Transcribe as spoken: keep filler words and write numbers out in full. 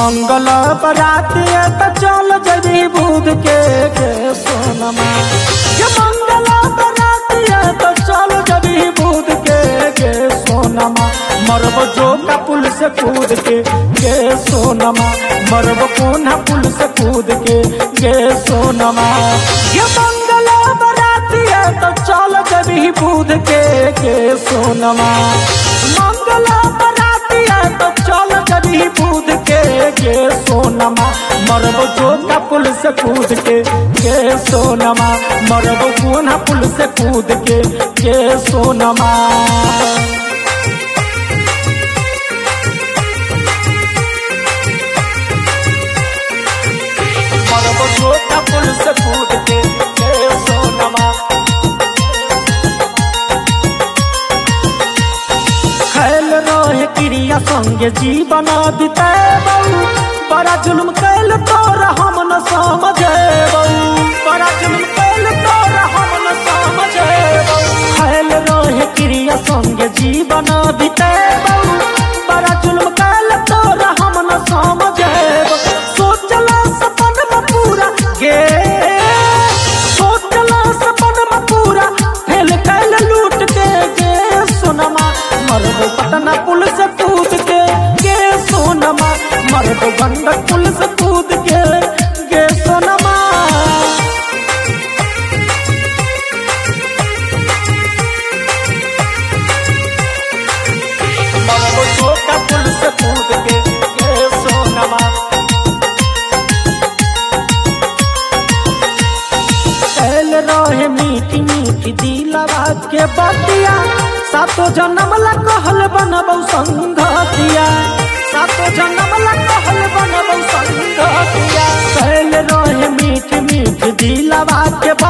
मंगल बराती तो चल जबी बुध के के सोनमा ये मंगल बराती तो चल जबी बुध के के सोनमा मरब जो का पुल से कूद के के सोनमा मरब कोना पुल से कूद के के सोनमा ये मंगल बराती तो चल जबी बुध के के सोनमा मंगल बराती तो चल जबी बुध के के सोनमा मरब जो का पुल से कूद के के सोनमा मरब कोना पुल से कूद के के सोनमा मरब जो का पुल से कूद के के सोनमा खैल रहे क्रिया संगे जीवन बितेबऊ बड़ा जुल्म कैल तोरा हम न समझेबऊ बड़ा जुल्म कैल तोरा हम न समझेबऊ खैल रहे क्रिया संगे जीवन बितेबऊ बड़ा जुल्म कैल तोरा हम न समझेबऊ सोचला सपन में पूरा गे सोचला सपन में पूरा फेल कैल लूट के गे सोनमा मरबो पटना पुल से कूद के गे सोनमा मरबो गंडक पुल से कूद के गे सोनमा मरबो छोटा पुल से कूद के गे सोनमा कैल रहे मीठी मीठी दिलवा के बतिया सातो जन्म ला कहल बनबौ संगतिया सातो जन्म ला कहल बनबौ संगतिया कैल रहे मीठ मीठ दिलवा के